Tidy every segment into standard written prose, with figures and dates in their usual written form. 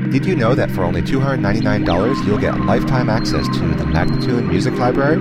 Did you know that for only $299 you'll get lifetime access to the Magnatune Music Library?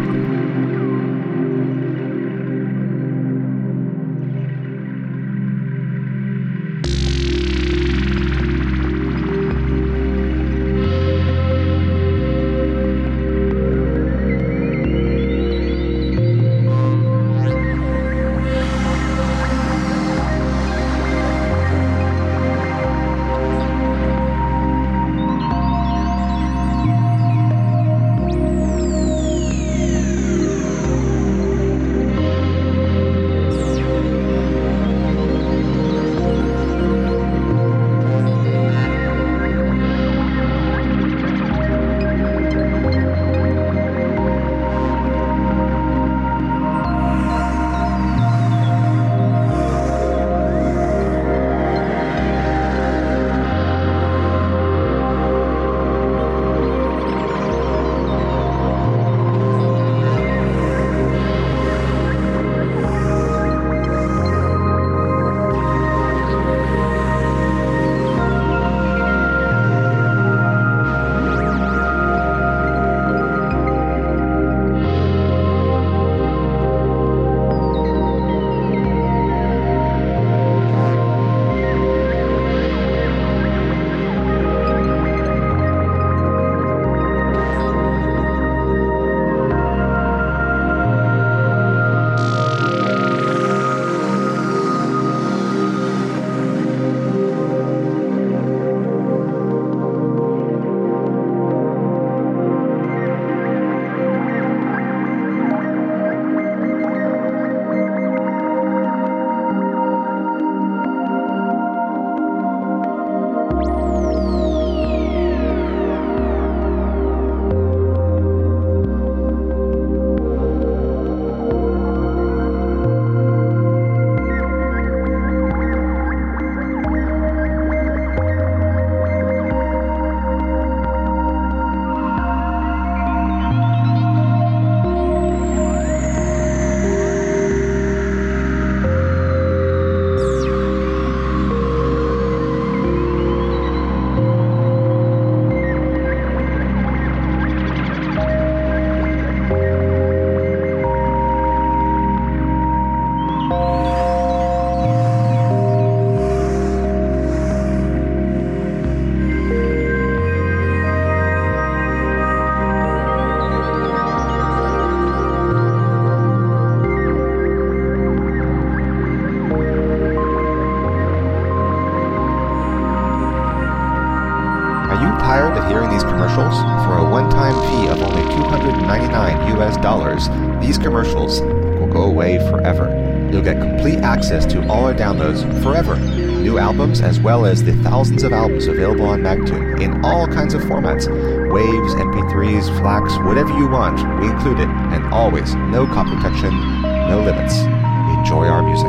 Tired of hearing these commercials? For a one-time fee of only $299 these commercials will go away forever. You'll get complete access to all our downloads forever. New albums as well as the thousands of albums available on Magnatune in all kinds of formats. Waves, MP3s, FLACs, whatever you want, we include it. And always, no copy protection, no limits. Enjoy our music.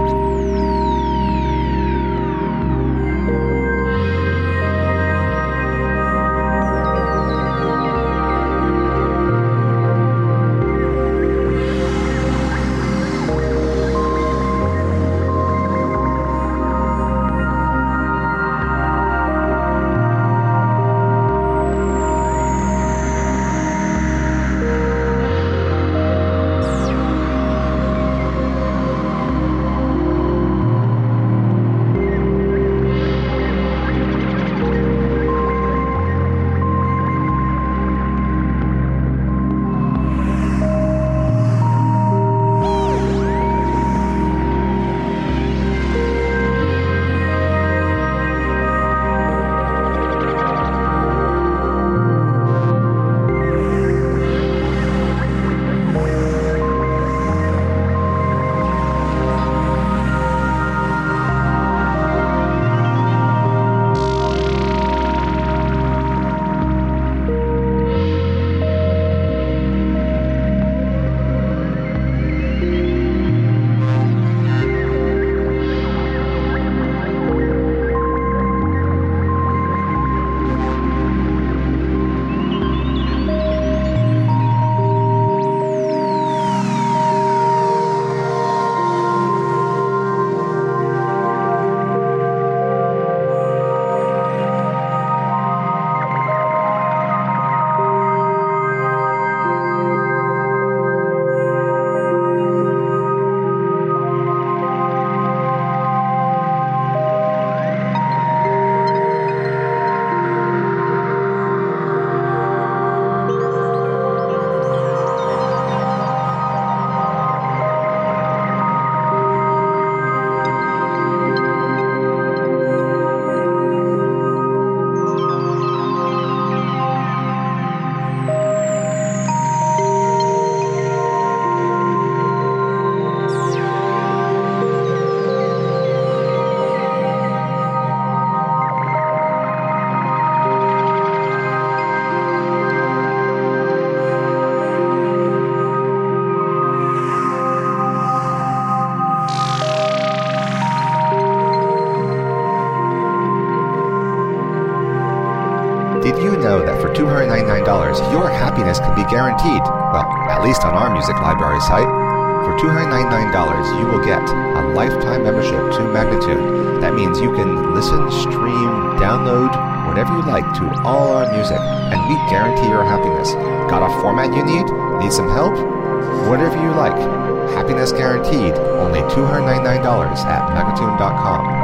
Did you know that for $299, your happiness can be guaranteed? Well, at least on our music library site. For $299, you will get a lifetime membership to Magnatune. That means you can listen, stream, download, whatever you like to all our music, and we guarantee your happiness. Got a format you need? Need some help? Whatever you like. Happiness guaranteed. Only $299 at Magnatune.com.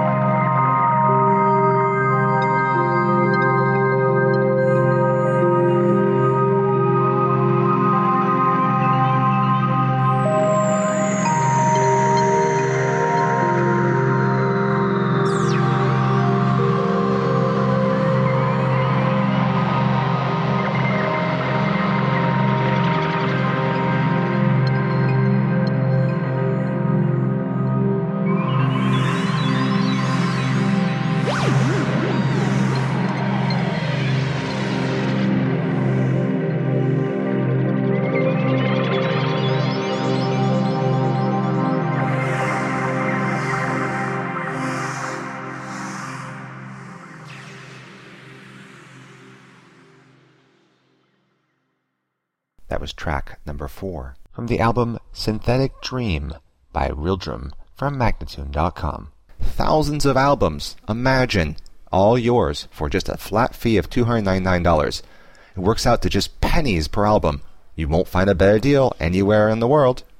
That was track number 4 from the album Synthetic Dream by Rildrum from Magnatune.com. Thousands of albums, imagine, all yours for just a flat fee of $299. It works out to just pennies per album. You won't find a better deal anywhere in the world.